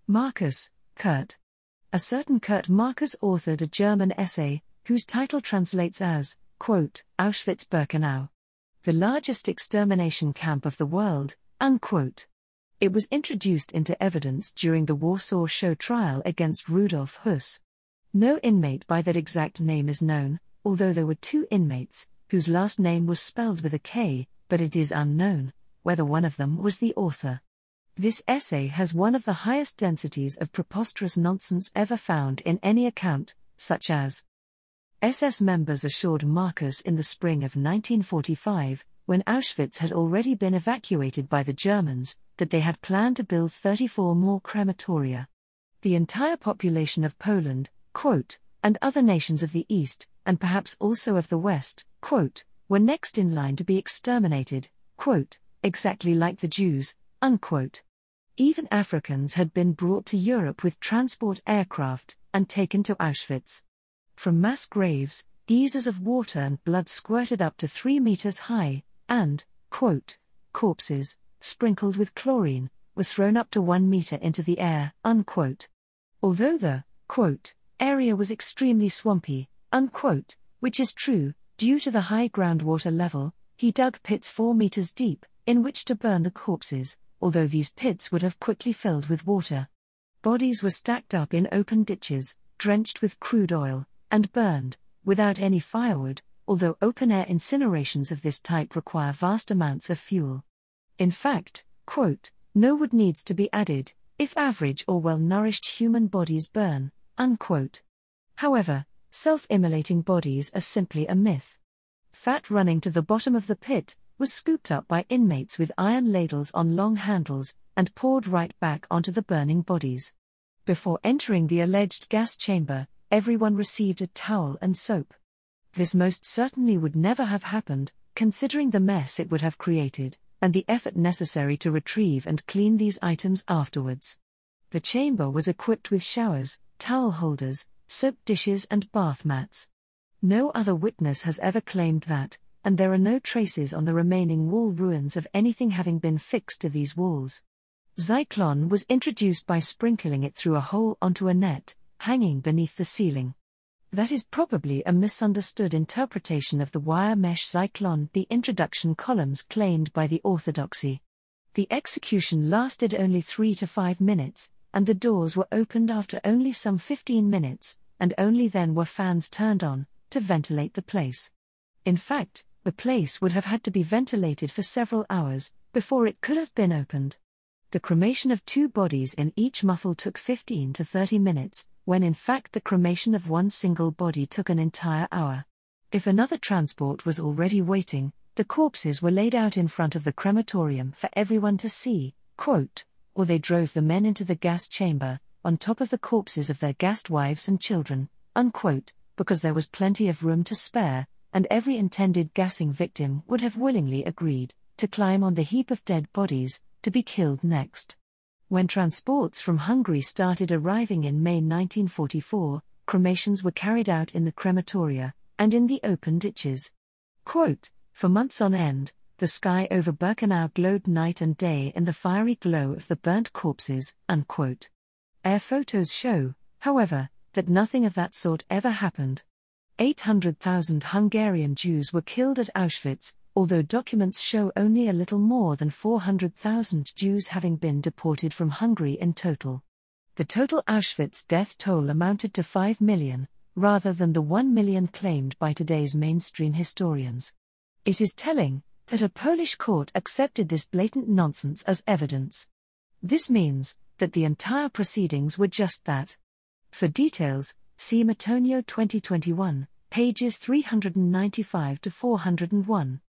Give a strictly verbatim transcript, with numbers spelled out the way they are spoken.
Marcus, Kurt. A certain Kurt Marcus authored a German essay, whose title translates as, quote, Auschwitz-Birkenau, the largest extermination camp of the world, unquote. It was introduced into evidence during the Warsaw Show trial against Rudolf Höss. No inmate by that exact name is known, although there were two inmates, whose last name was spelled with a K, but it is unknown whether one of them was the author. This essay has one of the highest densities of preposterous nonsense ever found in any account, such as S S members assured Marcus in the spring of nineteen forty-five, when Auschwitz had already been evacuated by the Germans, that they had planned to build thirty-four more crematoria. The entire population of Poland, quote, and other nations of the East, and perhaps also of the West, quote, were next in line to be exterminated, quote, exactly like the Jews, unquote. Even Africans had been brought to Europe with transport aircraft, and taken to Auschwitz. From mass graves, geysers of water and blood squirted up to three meters high, and, quote, corpses, sprinkled with chlorine, were thrown up to one meter into the air, unquote. Although the, quote, area was extremely swampy, unquote, which is true, due to the high groundwater level, he dug pits four meters deep, in which to burn the corpses, although these pits would have quickly filled with water. Bodies were stacked up in open ditches, drenched with crude oil, and burned, without any firewood, although open-air incinerations of this type require vast amounts of fuel. In fact, quote, no wood needs to be added, if average or well-nourished human bodies burn, unquote. However, self-immolating bodies are simply a myth. Fat running to the bottom of the pit was scooped up by inmates with iron ladles on long handles, and poured right back onto the burning bodies. Before entering the alleged gas chamber, everyone received a towel and soap. This most certainly would never have happened, considering the mess it would have created, and the effort necessary to retrieve and clean these items afterwards. The chamber was equipped with showers, towel holders, soap dishes and bath mats. No other witness has ever claimed that, and there are no traces on the remaining wall ruins of anything having been fixed to these walls. Zyklon was introduced by sprinkling it through a hole onto a net, hanging beneath the ceiling. That is probably a misunderstood interpretation of the wire mesh Zyklon the introduction columns claimed by the orthodoxy. The execution lasted only three to five minutes, and the doors were opened after only some fifteen minutes, and only then were fans turned on, to ventilate the place. In fact, the place would have had to be ventilated for several hours, before it could have been opened. The cremation of two bodies in each muffle took fifteen to thirty minutes, when in fact the cremation of one single body took an entire hour. If another transport was already waiting, the corpses were laid out in front of the crematorium for everyone to see, quote, or they drove the men into the gas chamber, on top of the corpses of their gassed wives and children, unquote, because there was plenty of room to spare, and every intended gassing victim would have willingly agreed to climb on the heap of dead bodies, to be killed next. When transports from Hungary started arriving in May nineteen forty-four, cremations were carried out in the crematoria, and in the open ditches. Quote, for months on end, the sky over Birkenau glowed night and day in the fiery glow of the burnt corpses, unquote. Air photos show, however, that nothing of that sort ever happened. eight hundred thousand Hungarian Jews were killed at Auschwitz, although documents show only a little more than four hundred thousand Jews having been deported from Hungary in total. The total Auschwitz death toll amounted to five million, rather than the one million claimed by today's mainstream historians. It is telling that a Polish court accepted this blatant nonsense as evidence. This means that the entire proceedings were just that. For details, see Matonio twenty twenty-one, pages three hundred ninety-five to four hundred one.